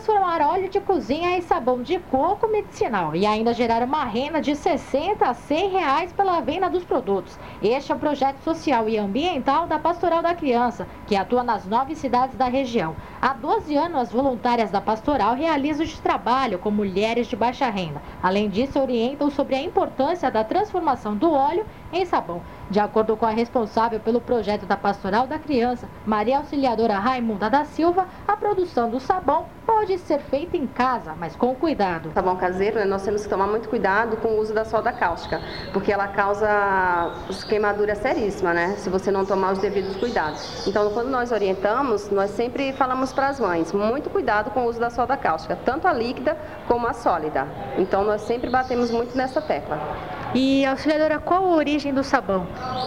transformar óleo de cozinha em sabão de coco medicinal e ainda gerar uma renda de R$60 a R$100 pela venda dos produtos. Este é o projeto social e ambiental da Pastoral da Criança, que atua nas 9 cidades da região. Há 12 anos, as voluntárias da Pastoral realizam este trabalho com mulheres de baixa renda. Além disso, orientam sobre a importância da transformação do óleo em sabão. De acordo com a responsável pelo projeto da Pastoral da Criança, Maria Auxiliadora Raimunda da Silva, a produção do sabão pode ser feita em casa, mas com cuidado. Sabão caseiro, né, nós temos que tomar muito cuidado com o uso da soda cáustica, porque ela causa queimadura seríssima, né? Se você não tomar os devidos cuidados. Então, quando nós orientamos, nós sempre falamos para as mães, muito cuidado com o uso da soda cáustica, tanto a líquida como a sólida. Então, nós sempre batemos muito nessa tecla. E, auxiliadora, qual a origem do sabão?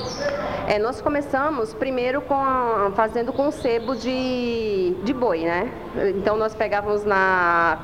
Nós começamos primeiro fazendo com sebo de boi, né? Então nós pegávamos na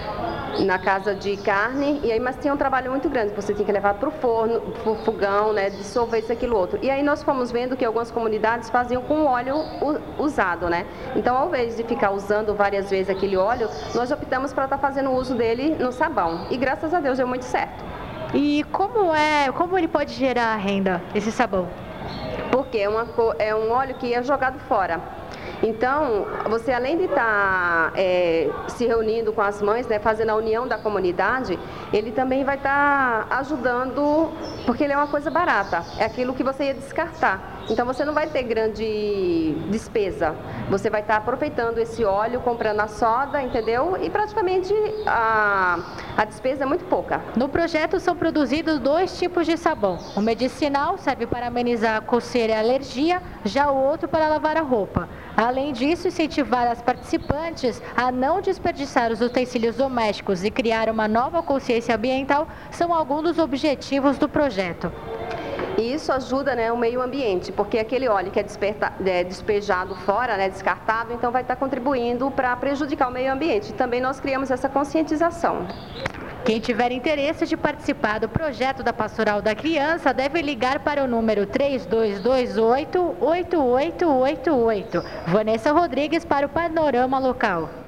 casa de carne, mas tinha um trabalho muito grande, você tinha que levar para o forno, para o fogão, né? Dissolver isso, aquilo, outro. E aí nós fomos vendo que algumas comunidades faziam com óleo usado, né? Então, ao invés de ficar usando várias vezes aquele óleo, nós optamos para estar fazendo uso dele no sabão. E graças a Deus deu muito certo. E como ele pode gerar renda, esse sabão? Porque é um óleo que é jogado fora. Então, você além de estar se reunindo com as mães, né, fazendo a união da comunidade, ele também vai estar ajudando, porque ele é uma coisa barata, é aquilo que você ia descartar. Então, você não vai ter grande despesa, você vai estar aproveitando esse óleo, comprando a soda, entendeu? E praticamente a despesa é muito pouca. No projeto são produzidos 2 tipos de sabão. O medicinal serve para amenizar a coceira e a alergia, já o outro para lavar a roupa. Além disso, incentivar as participantes a não desperdiçar os utensílios domésticos e criar uma nova consciência ambiental são alguns dos objetivos do projeto. E isso ajuda, né, o meio ambiente, porque aquele óleo que é despejado fora, né, descartado, então vai estar contribuindo para prejudicar o meio ambiente. Também nós criamos essa conscientização. Quem tiver interesse de participar do projeto da Pastoral da Criança deve ligar para o número 3228-8888. Vanessa Rodrigues para o Panorama Local.